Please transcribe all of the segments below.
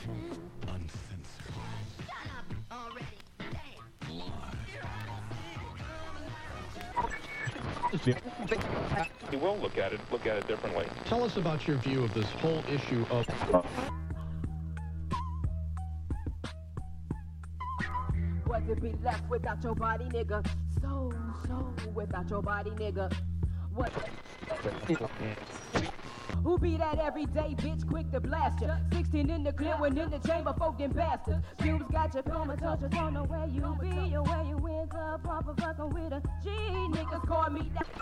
Uncensored. Shut up already. Damn. You will look at it differently. Tell us about your view of this whole issue of... What to be left without your body, nigga? So without your body, nigga. What? Who be that everyday bitch quick to blast ya? 16 in the clip, when in the chamber, folk them bastards. Cubes got your comatose, don't know where you be or where you in the proper fucking with a G. Niggas call me that.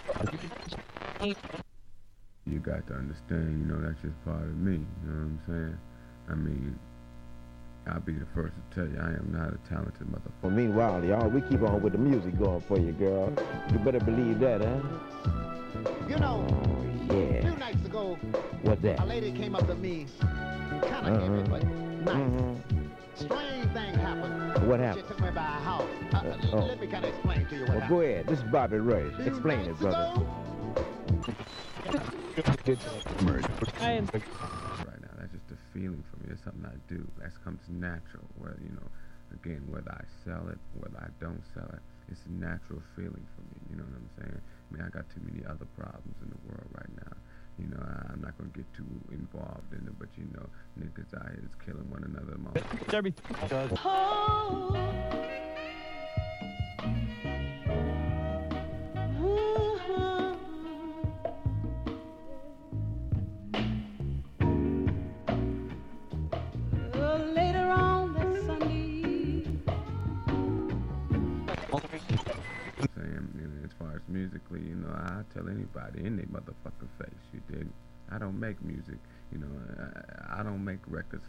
You got to understand, you know, that's just part of me, you know what I'm saying? I mean, I'll be the first to tell you, I am not a talented motherfucker. Well, meanwhile, y'all, we keep on with the music going for you, girl. You better believe that, huh? You know, Yeah. a few nights ago, What's that? a lady came up to me, kind of heavy, but nice. Strange thing happened. What She happened? took me by a house. oh. Let me kind of explain to you what Well, happened. go ahead. This is Bobby Ray. Few Explain it, nights brother. ago, Right now, that's just a feeling for me. It's something I do. That comes natural. Whether, you know, again, whether I sell it, whether I don't sell it, it's a natural feeling for me. You know what I'm saying? I mean, I got too many other problems in the world right now. You know, I'm not gonna get too involved in it, but you know, niggas out here is killing one another. Later on that Sunday. Saying, you know, as far as musically, you know, I tell anybody in their motherfucking face, you dig? I don't make music, you know, I don't make records